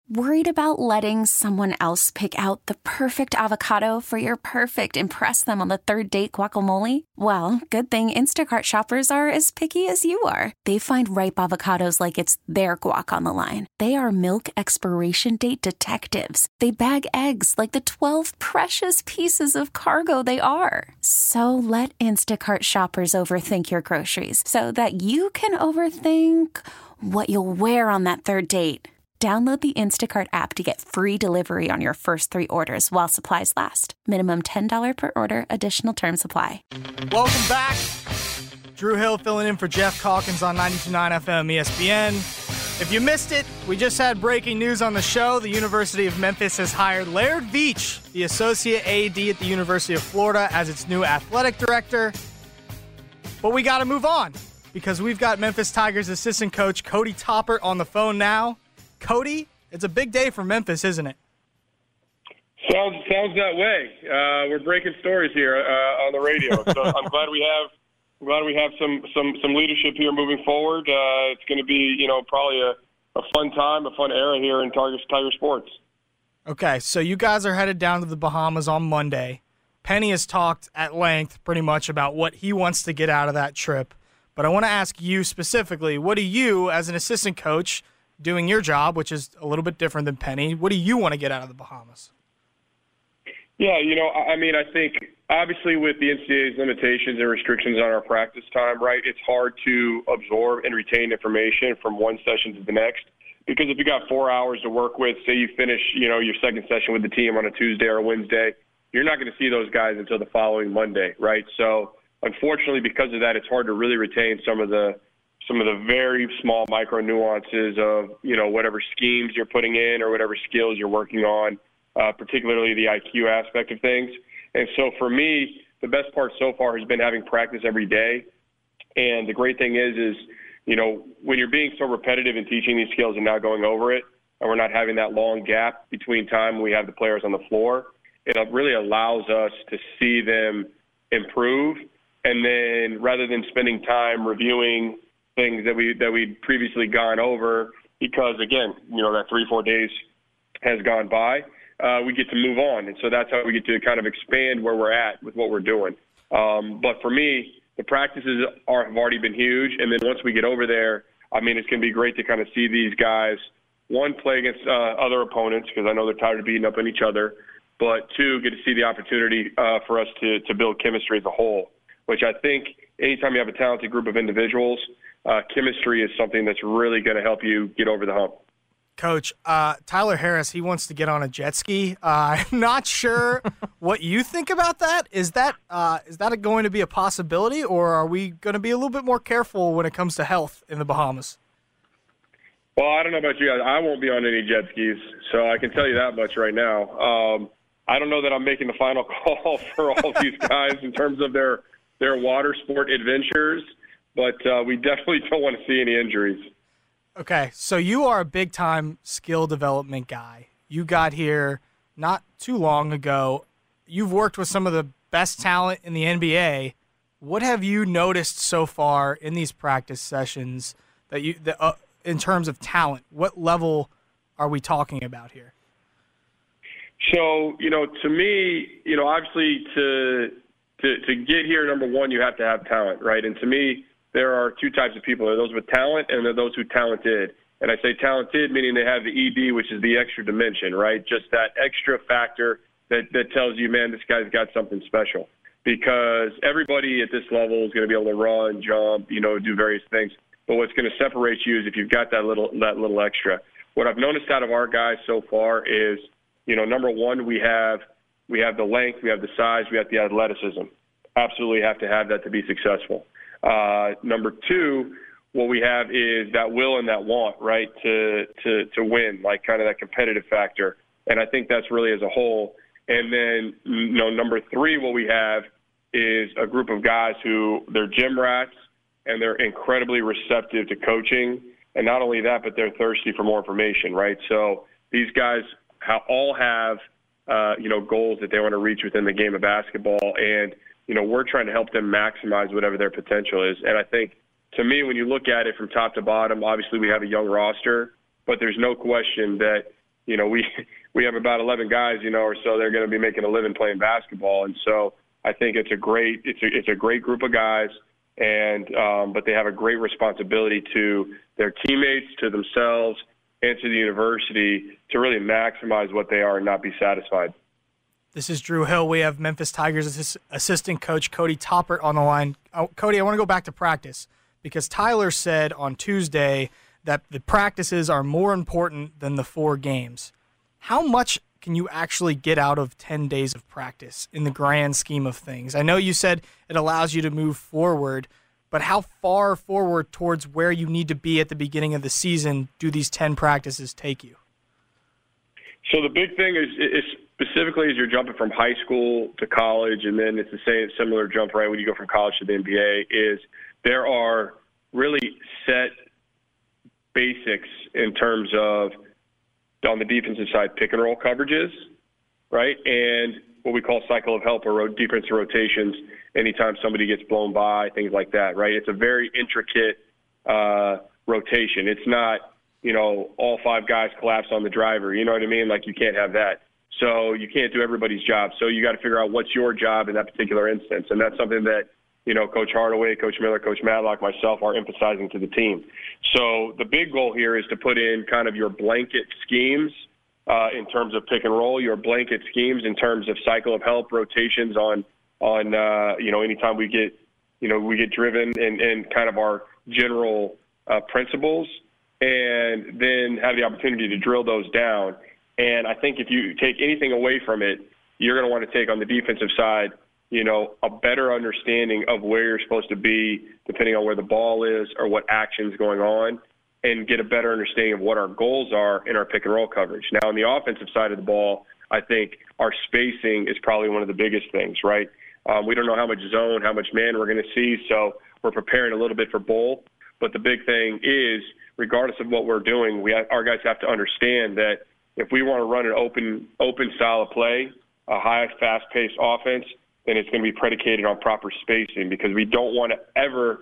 Worried about letting someone else pick out the perfect avocado for your perfect impress them on the third date guacamole? Well, good thing Instacart shoppers are as picky as you are. They find ripe avocados like it's their guac on the line. They are milk expiration date detectives. They bag eggs like the 12 precious pieces of cargo they are. So let Instacart shoppers overthink your groceries so that you can overthink what you'll wear on that third date. Download the Instacart app to get free delivery on your first 3 orders while supplies last. Minimum $10 per order. Additional terms apply. Welcome back. Drew Hill filling in for Jeff Calkins on 92.9 FM ESPN. If you missed it, we just had breaking news on the show. The University of Memphis has hired Laird Veach, the Associate AD at the University of Florida, as its new athletic director. But we got to move on because we've got Memphis Tigers assistant coach Cody Toppert on the phone now. Cody, it's a big day for Memphis, isn't it? Sounds that way. We're breaking stories here on the radio, so I'm glad we have some leadership here moving forward. It's going to be probably a fun time, a fun era here in Tiger sports. Okay, so you guys are headed down to the Bahamas on Monday. Penny has talked at length pretty much about what he wants to get out of that trip, but I want to ask you specifically, what do you, as an assistant coach, doing your job, which is a little bit different than Penny, what do you want to get out of the Bahamas? Yeah, I think obviously with the NCAA's limitations and restrictions on our practice time, right, it's hard to absorb and retain information from one session to the next. Because if you got 4 hours to work with, say you finish, your second session with the team on a Tuesday or a Wednesday, you're not going to see those guys until the following Monday, right? So unfortunately, because of that, it's hard to really retain some of the very small micro nuances of, whatever schemes you're putting in or whatever skills you're working on, particularly the IQ aspect of things. And so for me, the best part so far has been having practice every day. And the great thing is, when you're being so repetitive in teaching these skills and now going over it, and we're not having that long gap between time when we have the players on the floor, it really allows us to see them improve. And then rather than spending time reviewing things that we'd previously gone over, because again, that 3-4 days has gone by, we get to move on. And so that's how we get to kind of expand where we're at with what we're doing. But for me, the practices have already been huge. And then once we get over there, it's going to be great to kind of see these guys, one, play against other opponents, because I know they're tired of beating up on each other, but two, get to see the opportunity for us to build chemistry as a whole, which I think anytime you have a talented group of individuals, chemistry is something that's really going to help you get over the hump. Coach, Tyler Harris, he wants to get on a jet ski. I'm not sure what you think about that. Is that going to be a possibility, or are we going to be a little bit more careful when it comes to health in the Bahamas? Well, I don't know about you guys. I won't be on any jet skis, so I can tell you that much right now. I don't know that I'm making the final call for all these guys in terms of their water sport adventures, but we definitely don't want to see any injuries. Okay, so you are a big-time skill development guy. You got here not too long ago. You've worked with some of the best talent in the NBA. What have you noticed so far in these practice sessions in terms of talent? What level are we talking about here? So, to me, obviously to get here, number one, you have to have talent, right? And to me, there are two types of people. There are those with talent and there are those who talented. And I say talented, meaning they have the ED, which is the extra dimension, right? Just that extra factor that tells you, man, this guy's got something special. Because everybody at this level is going to be able to run, jump, do various things. But what's going to separate you is if you've got that little extra. What I've noticed out of our guys so far is, number one, we have the length, we have the size, we have the athleticism. Absolutely have to have that to be successful. Number two, what we have is that will and that want, right, to win, like kind of that competitive factor. And I think that's really as a whole. And then, number three, what we have is a group of guys who they're gym rats and they're incredibly receptive to coaching. And not only that, but they're thirsty for more information, right? So these guys all have, goals that they want to reach within the game of basketball. And, we're trying to help them maximize whatever their potential is. And I think, to me, when you look at it from top to bottom, obviously we have a young roster, but there's no question that, we have about 11 guys, or so they're going to be making a living playing basketball. And so I think it's a great group of guys, but they have a great responsibility to their teammates, to themselves, and to the university to really maximize what they are and not be satisfied. This is Drew Hill. We have Memphis Tigers assistant coach Cody Toppert on the line. Cody, I want to go back to practice because Tyler said on Tuesday that the practices are more important than the 4 games. How much can you actually get out of 10 days of practice in the grand scheme of things? I know you said it allows you to move forward, but how far forward towards where you need to be at the beginning of the season do these 10 practices take you? So the big thing is specifically as you're jumping from high school to college, and then it's the same similar jump right when you go from college to the NBA, is there are really set basics in terms of, on the defensive side, pick and roll coverages, right? And what we call cycle of help or defensive rotations anytime somebody gets blown by, things like that, right? It's a very intricate rotation. It's not, all 5 guys collapse on the driver. You know what I mean? Like, you can't have that. So you can't do everybody's job. So you got to figure out what's your job in that particular instance. And that's something that, Coach Hardaway, Coach Miller, Coach Matlock, myself are emphasizing to the team. So the big goal here is to put in kind of your blanket schemes in terms of pick and roll, your blanket schemes in terms of cycle of help, rotations on anytime we get driven and kind of our general principles, and then have the opportunity to drill those down. And I think if you take anything away from it, you're going to want to take on the defensive side, a better understanding of where you're supposed to be depending on where the ball is or what action's going on, and get a better understanding of what our goals are in our pick and roll coverage. Now, on the offensive side of the ball, I think our spacing is probably one of the biggest things, right? We don't know how much zone, how much man we're going to see, so we're preparing a little bit for both. But the big thing is, regardless of what we're doing, our guys have to understand that if we want to run an open style of play, a high, fast-paced offense, then it's going to be predicated on proper spacing, because we don't want to ever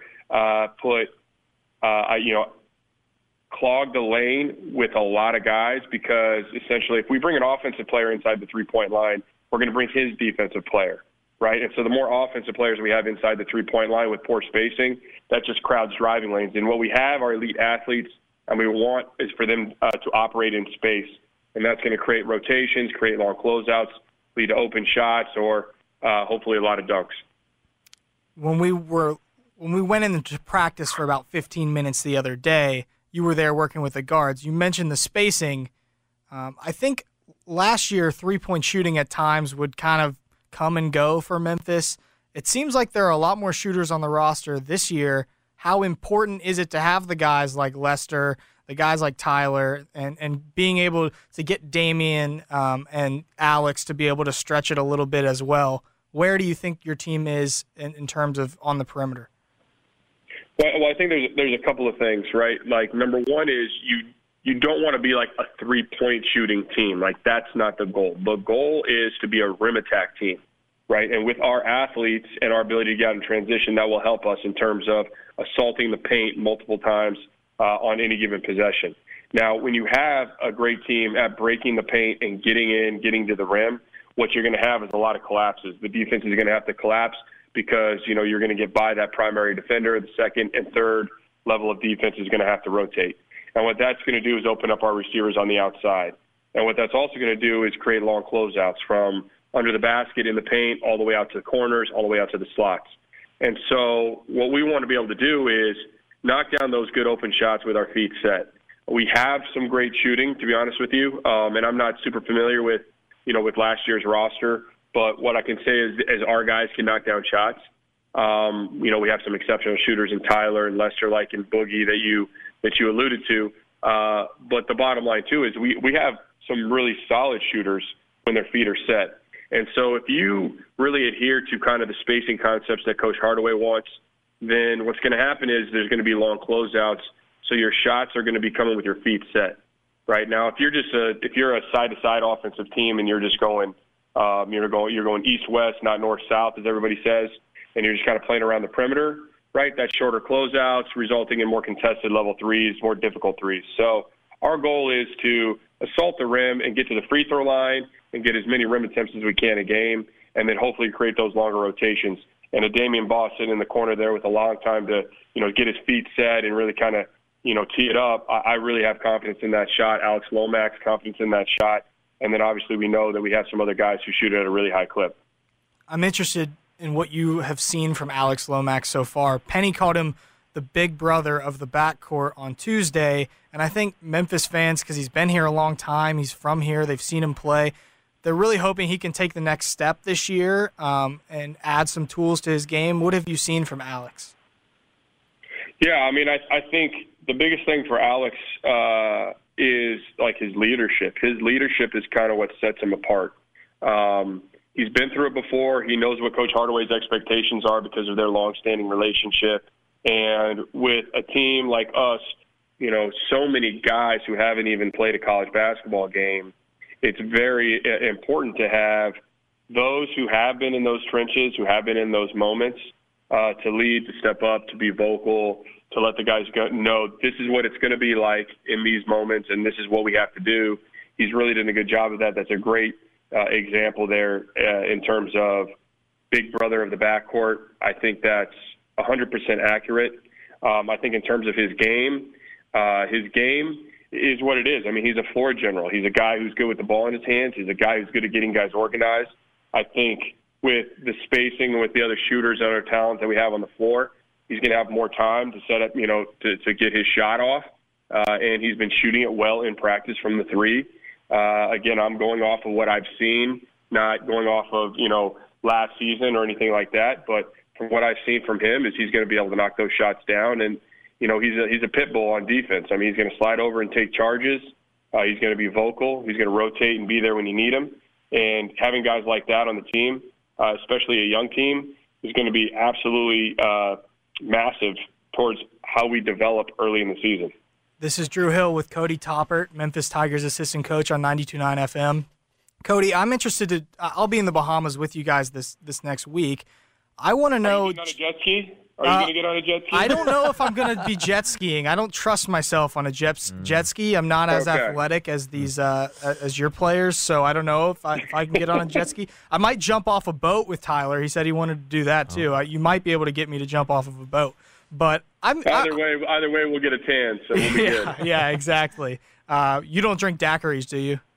clog the lane with a lot of guys, because essentially if we bring an offensive player inside the three-point line, we're going to bring his defensive player, right? And so the more offensive players we have inside the three-point line with poor spacing, that just crowds driving lanes. And what we have are elite athletes, and we want is for them to operate in space. And that's going to create rotations, create long closeouts, lead to open shots, or hopefully a lot of dunks. When we went into practice for about 15 minutes the other day, you were there working with the guards. You mentioned the spacing. I think last year 3-point shooting at times would kind of come and go for Memphis. It seems like there are a lot more shooters on the roster this year. How important is it to have the guys like Lester, the guys like Tyler, and being able to get Damian and Alex to be able to stretch it a little bit as well? Where do you think your team is in terms of on the perimeter? Well, I think there's a couple of things, right? Like, number one is you don't want to be like a 3-point shooting team. Like, that's not the goal. The goal is to be a rim attack team, right? And with our athletes and our ability to get out in transition, that will help us in terms of assaulting the paint multiple times on any given possession. Now, when you have a great team at breaking the paint and getting to the rim, what you're going to have is a lot of collapses. The defense is going to have to collapse because, you're going to get by that primary defender. The second and third level of defense is going to have to rotate. And what that's going to do is open up our receivers on the outside. And what that's also going to do is create long closeouts from under the basket in the paint all the way out to the corners, all the way out to the slots. And so what we want to be able to do is knock down those good open shots with our feet set. We have some great shooting, to be honest with you, and I'm not super familiar with last year's roster. But what I can say is our guys can knock down shots. We have some exceptional shooters in Tyler and Lester, like in Boogie that you alluded to. But the bottom line, too, is we have some really solid shooters when their feet are set. And so if you really adhere to kind of the spacing concepts that Coach Hardaway wants, then what's going to happen is there's going to be long closeouts, so your shots are going to be coming with your feet set. Right now, if you're a side-to-side offensive team and you're just going you're going east-west, not north-south, as everybody says, and you're just kind of playing around the perimeter, right? That's shorter closeouts, resulting in more contested level threes, more difficult threes. So our goal is to assault the rim and get to the free throw line and get as many rim attempts as we can a game, and then hopefully create those longer rotations. And a Damian Baugh sitting in the corner there with a long time to, get his feet set and really kind of, tee it up. I really have confidence in that shot. Alex Lomax, confidence in that shot. And then obviously we know that we have some other guys who shoot at a really high clip. I'm interested in what you have seen from Alex Lomax so far. Penny called him the big brother of the backcourt on Tuesday, and I think Memphis fans, because he's been here a long time, he's from here, they've seen him play, they're really hoping he can take the next step this year and add some tools to his game. What have you seen from Alex? Yeah, I mean, I think the biggest thing for Alex is like his leadership. His leadership is kind of what sets him apart. He's been through it before. He knows what Coach Hardaway's expectations are because of their long-standing relationship. And with a team like us, so many guys who haven't even played a college basketball game, it's very important to have those who have been in those trenches, who have been in those moments, to lead, to step up, to be vocal, to let the guys know this is what it's going to be like in these moments, and this is what we have to do. He's really done a good job of that. That's a great example there in terms of big brother of the backcourt. I think that's 100% accurate. I think in terms of his game is what it is. I mean, he's a floor general. He's a guy who's good with the ball in his hands. He's a guy who's good at getting guys organized. I think with the spacing and with the other shooters and other talent that we have on the floor, he's going to have more time to set up, to get his shot off. And he's been shooting it well in practice from the three. Again, I'm going off of what I've seen, not going off of, last season or anything like that. But from what I've seen from him is he's going to be able to knock those shots down. And, he's a pit bull on defense. I mean, he's going to slide over and take charges. He's going to be vocal. He's going to rotate and be there when you need him. And having guys like that on the team, especially a young team, is going to be absolutely massive towards how we develop early in the season. This is Drew Hill with Cody Toppert, Memphis Tigers assistant coach on 92.9 FM. Cody, I'm interested I'll be in the Bahamas with you guys this next week. I want to know. Are you getting on a jet ski? Are you going to get on a jet ski? I don't know if I'm going to be jet skiing. I don't trust myself on a jet ski. I'm not as athletic as these as your players, so I don't know if I can get on a jet ski. I might jump off a boat with Tyler. He said he wanted to do that too. You might be able to get me to jump off of a boat, but either way, we'll get a tan, so we'll be good. Yeah, exactly. You don't drink daiquiris, do you?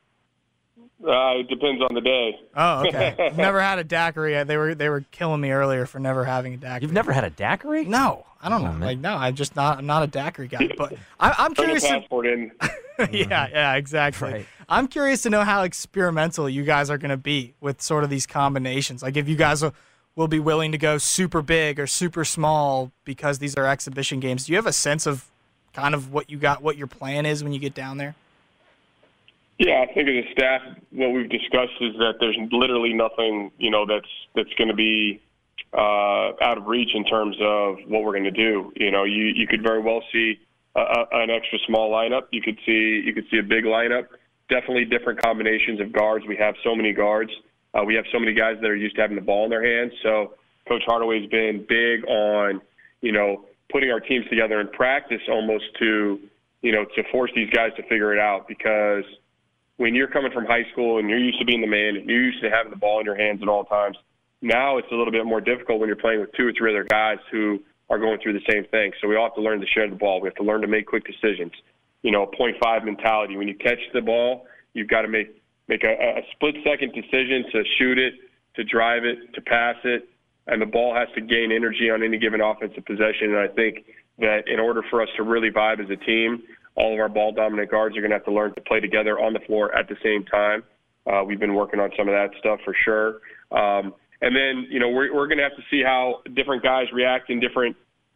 It depends on the day. Oh, okay. Never had a daiquiri. They were killing me earlier for never having a daiquiri. You've never had a daiquiri? No, I don't know. I'm not a daiquiri guy. But I'm curious. Turn your passport in. Yeah, exactly. Right. I'm curious to know how experimental you guys are going to be with sort of these combinations. Like if you guys will be willing to go super big or super small because these are exhibition games. Do you have a sense of kind of what your plan is when you get down there? Yeah, I think as a staff, what we've discussed is that there's literally nothing, that's going to be out of reach in terms of what we're going to do. You could very well see an extra small lineup. You could see a big lineup. Definitely different combinations of guards. We have so many guards. We have so many guys that are used to having the ball in their hands. So Coach Hardaway's been big on, putting our teams together in practice almost to force these guys to figure it out, because when you're coming from high school and you're used to being the man and you're used to having the ball in your hands at all times, now it's a little bit more difficult when you're playing with 2 or 3 other guys who are going through the same thing. So we all have to learn to share the ball. We have to learn to make quick decisions. A 0.5 mentality. When you catch the ball, you've got to make a split-second decision to shoot it, to drive it, to pass it, and the ball has to gain energy on any given offensive possession. And I think that in order for us to really vibe as a team, all of our ball-dominant guards are going to have to learn to play together on the floor at the same time. We've been working on some of that stuff for sure. And then, we're going to have to see how different guys react in different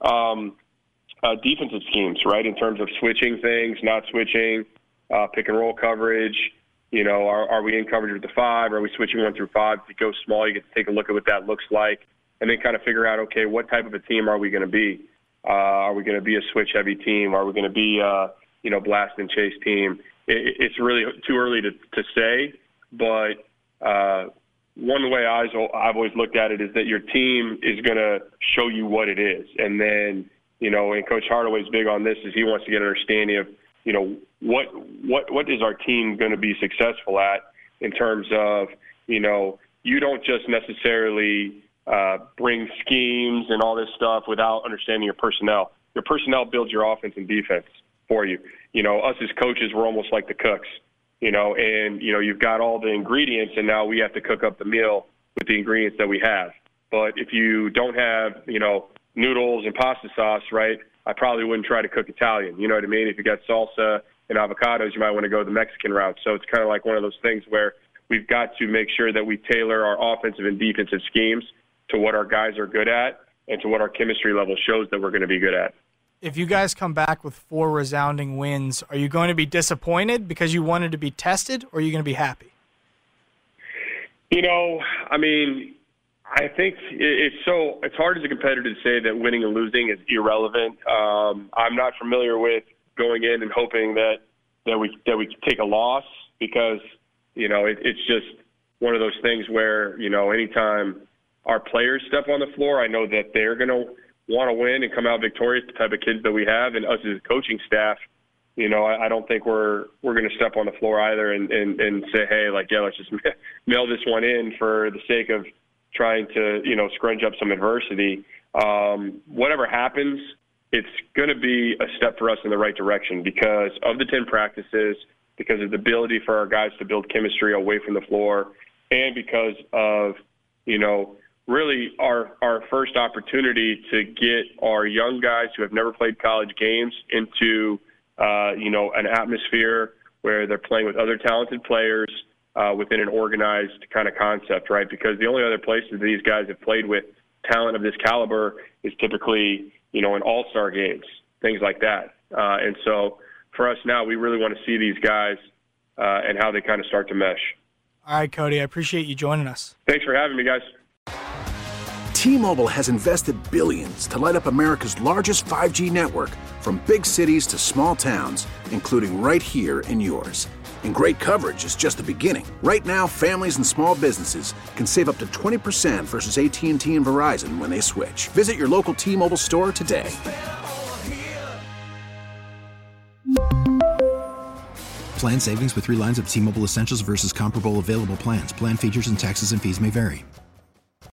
defensive schemes, right, in terms of switching things, not switching, pick-and-roll coverage. Are we in coverage with the 5? Are we switching 1 through 5? If you go small, you get to take a look at what that looks like, and then kind of figure out, okay, what type of a team are we going to be? Are we going to be a switch-heavy team? Are we going to be blast and chase team? It's really too early to say, but one way I've always looked at it is that your team is going to show you what it is. And then, and Coach Hardaway's big on this, is he wants to get an understanding of, what is our team going to be successful at in terms of, you don't just necessarily bring schemes and all this stuff without understanding your personnel. Your personnel builds your offense and defense for you. Us as coaches, we're almost like the cooks, and, you've got all the ingredients, and now we have to cook up the meal with the ingredients that we have. But if you don't have, noodles and pasta sauce, right, I probably wouldn't try to cook Italian. You know what I mean? If you got salsa and avocados, you might want to go the Mexican route. So it's kind of like one of those things where we've got to make sure that we tailor our offensive and defensive schemes to what our guys are good at and to what our chemistry level shows that we're going to be good at. If you guys come back with 4 resounding wins, are you going to be disappointed because you wanted to be tested, or are you going to be happy? I think it's hard as a competitor to say that winning and losing is irrelevant. I'm not familiar with going in and hoping that we take a loss because, it's just one of those things where, anytime our players step on the floor, I know that they're going to want to win and come out victorious, the type of kids that we have, and us as a coaching staff, I don't think we're going to step on the floor either and say, hey, let's just mail this one in for the sake of trying to, scrunch up some adversity. Whatever happens, it's going to be a step for us in the right direction because of the 10 practices, because of the ability for our guys to build chemistry away from the floor, and because of, really our first opportunity to get our young guys who have never played college games into, an atmosphere where they're playing with other talented players within an organized kind of concept, right? Because the only other places that these guys have played with talent of this caliber is typically, in all-star games, things like that. And so for us now, we really want to see these guys and how they kind of start to mesh. All right, Cody, I appreciate you joining us. Thanks for having me, guys. T-Mobile has invested billions to light up America's largest 5G network, from big cities to small towns, including right here in yours. And great coverage is just the beginning. Right now, families and small businesses can save up to 20% versus AT&T and Verizon when they switch. Visit your local T-Mobile store today. Plan savings with 3 lines of T-Mobile Essentials versus comparable available plans. Plan features and taxes and fees may vary.